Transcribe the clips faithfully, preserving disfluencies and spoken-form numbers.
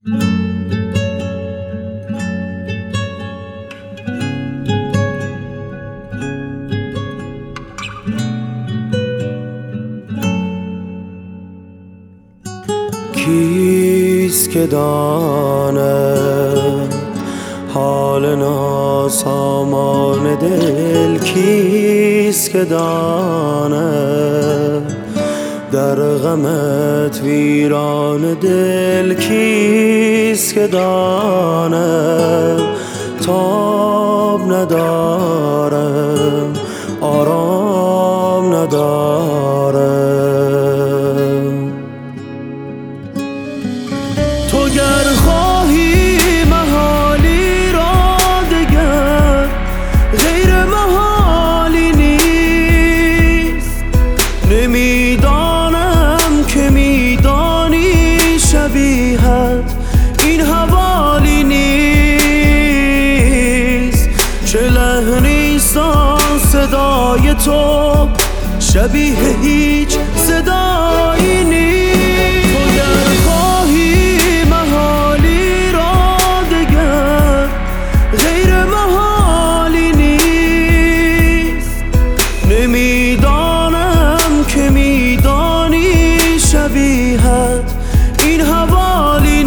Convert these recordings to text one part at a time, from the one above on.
کیست که داند حال ناسامان دل؟ کیست که داند در غمت ویران دل؟ کیست که داند تاب ندارم آرام ندارم؟ تو گر خواهی محالی را دگر غیر محالی نیست. نمیدانم که میدانی شبیهت این حوالی نیست. چه لحنیست آن صدای تو شبیه هیچ صدایی نیست. تو گر خواهی محالی را دگر غیر محالی نیست. نمیدانم که میدانی شبیهت این حوالی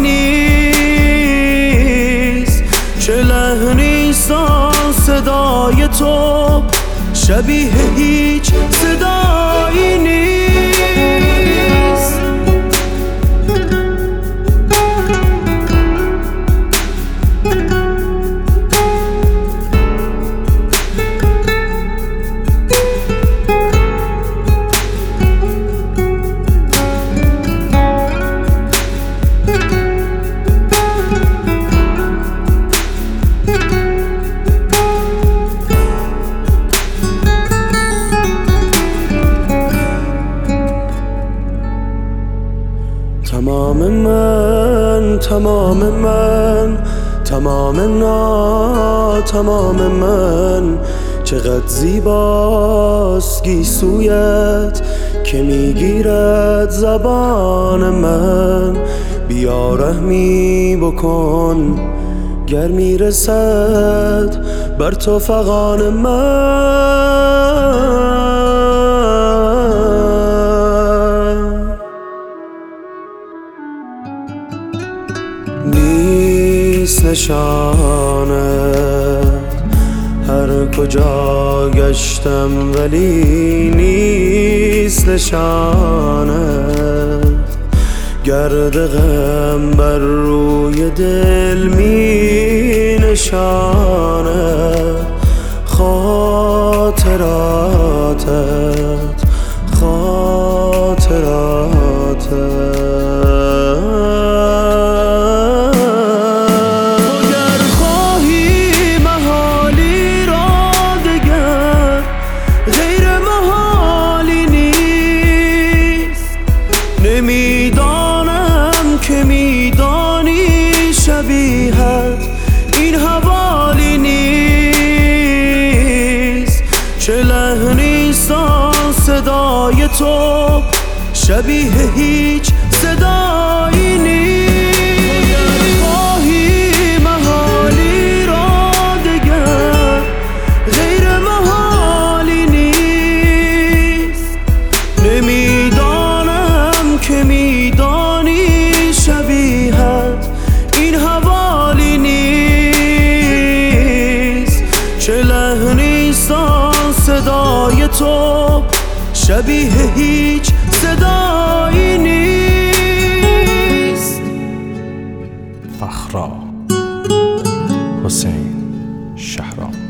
نیست. چه لحنیست آن صدای تو شبیه هیچ صدایی نیست. تمام من تمام من تمام نا تمام من، چقدر زیباست گیسویت که میگیرد زبان من. بیا رحمی بکن گر میرسد بر تو فغان من. نیست نشانت هر کجا گشتم ولی نیست نشانت. گرد غم بر روی دل می نشاند. خاطراتت خاطراتت نمیدانم که میدانی شبیهت این حوالی نیست. چه لحنیست آن صدای تو شبیه هیچ صدایی نیست. چه لحنیست آن صدای تو شبیه هیچ صدایی نیست. فخرا حسین شهرام.